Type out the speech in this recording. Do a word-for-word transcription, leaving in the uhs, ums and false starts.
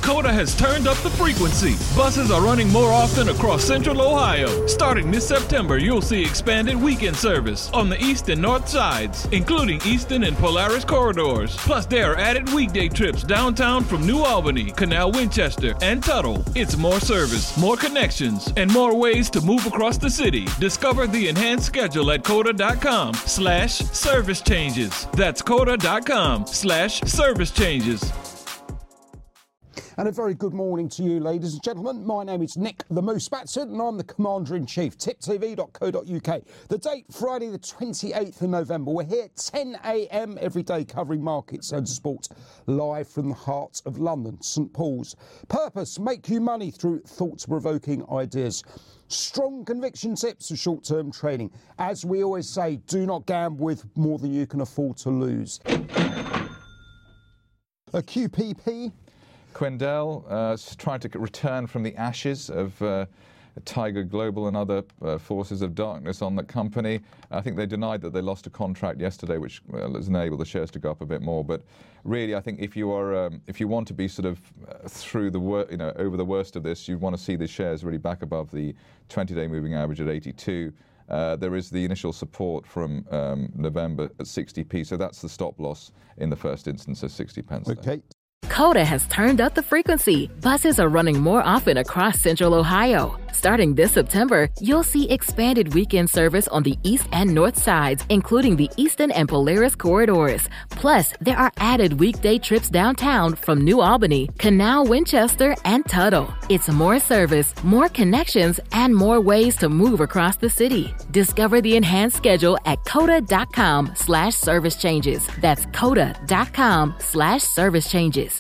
COTA has turned up the frequency. Buses are running more often across Central Ohio. Starting this September, you'll see expanded weekend service on the east and north sides, including Easton and Polaris corridors. Plus, there are added weekday trips downtown from New Albany, Canal Winchester, and Tuttle. It's more service, more connections, and more ways to move across the city. Discover the enhanced schedule at COTA.com slash service changes. That's COTA.com slash service changes. And a very good morning to you, ladies and gentlemen. My name is Nick the Moose Batson, and I'm the Commander-in-Chief. tip t v dot co dot u k. The date, Friday the twenty-eighth of November. We're here at ten a m every day covering markets and sport, live from the heart of London, St Paul's. Purpose, make you money through thought-provoking ideas. Strong conviction tips for short-term trading. As we always say, do not gamble with more than you can afford to lose. A Q P P. Quendel uh, trying to return from the ashes of uh, Tiger Global and other uh, forces of darkness on the company. I think they denied that they lost a contract yesterday, which uh, has enabled the shares to go up a bit more. But really, I think if you are, um, if you want to be sort of uh, through the wor- you know, over the worst of this, you want to see the shares really back above the twenty-day moving average at eighty-two. Uh, there is the initial support from um, November at sixty p, so that's the stop loss in the first instance, at sixty pence. Okay. COTA has turned up the frequency. Buses are running more often across Central Ohio. Starting this September, you'll see expanded weekend service on the east and north sides, including the Easton and Polaris corridors. Plus, there are added weekday trips downtown from New Albany, Canal Winchester, and Tuttle. It's more service, more connections, and more ways to move across the city. Discover the enhanced schedule at COTA.com slash service changes. That's COTA.com slash service changes.